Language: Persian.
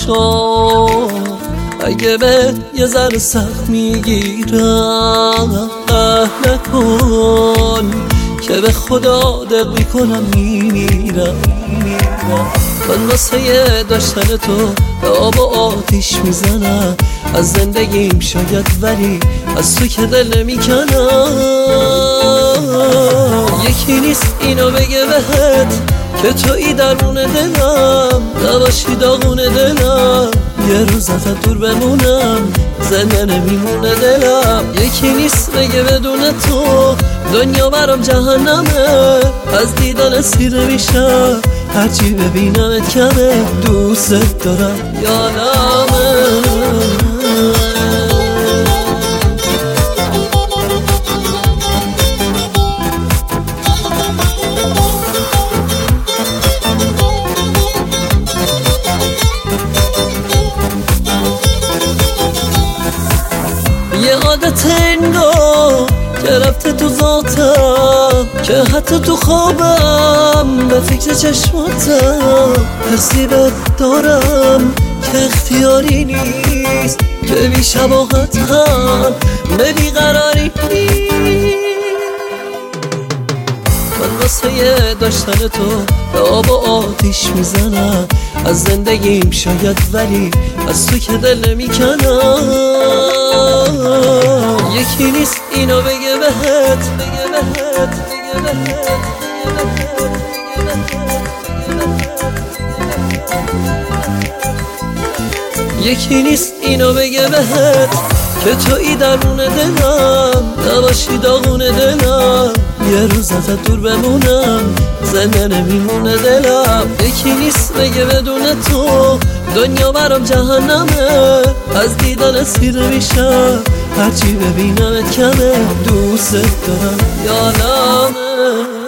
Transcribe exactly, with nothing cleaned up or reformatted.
شو اگه به یه ذره سخت میگیرم نکن که به خدا دق میکنم میمیرم. من واسه داشتن تو به آب و آتیش میزنم از زندگیم شاید، ولی از تو که دل نمیکنم. یکی نیست اینو بگه بهت که تویی درون دلم، نباشی داغون دلم، یه روز ازت دور بمونم زنده نمیمونه دلم. یکی نیست بگه بدون تو دنیا برام جهنمه، از دیدن سیر میشم هرچی ببینمت کمه. دوست دارم یادمه یه عادت انگار که رفته تو ذاتم، که حتی تو خوابم به فکر چشماتم. حسی بهت دارم که اختیاری نیست، که بی شباهت هم به بیقراری نیست. من واسه داشتن تو به آب و آتیش میزنم از زندگیم شاید، ولی از تو که دل نمیکنم. یکی نیست اینو بگه بهت بگه بهت بگه بهت یکی نیست اینو بگه بهت که تویی درون دلم، نباشی داغون دلم، یه روز ازت دور بمونم زنده نمیمونه دلم. یکی نیست بگه بدون تو دنیا برام جهنمه، از دیدن سیر میشم هرچی ببینمت کمه. دوست دارم یادمه